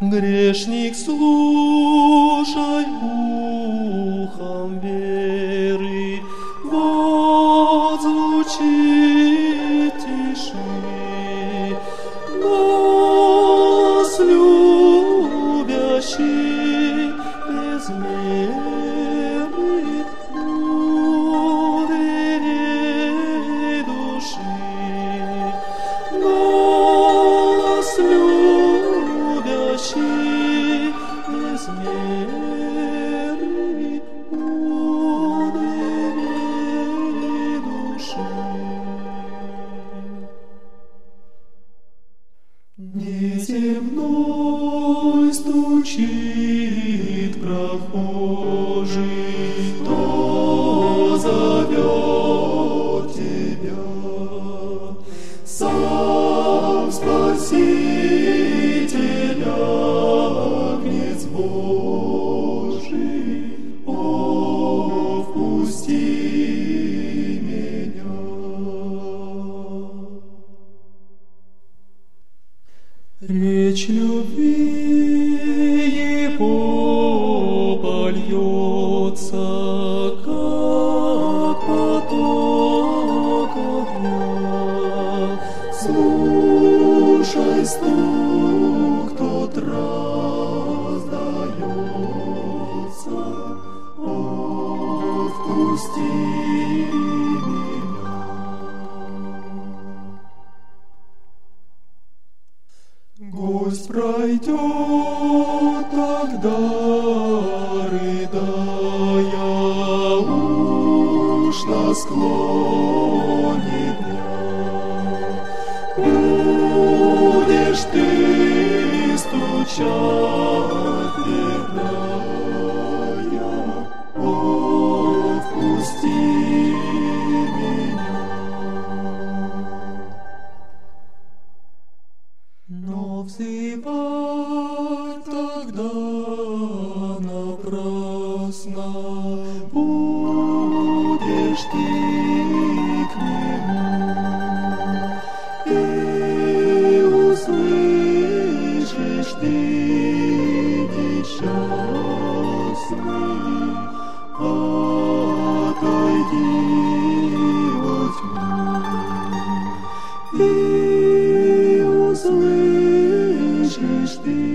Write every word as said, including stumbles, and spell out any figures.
Грешник, слушай ухом веры, вот звучит тиши, нас любящий безмерный доверие души, нас любящий безмерный доверие души. Неземной стучит прохожий, кто зовет тебя. Сам Спаситель Агнец Божий, о, впусти меня. Речь любви его польется, как поток огня. Слушай, стук тот раздается, о, впусти меня. Гость пройдет тогда, рыдая, уж на склоне дня. Будешь ты стучать, верная, о, впусти меня. Но взывать тогда напрасно, будешь ты к нему, и услышишь ты несчастный, отойди во тьму, и услышишь ты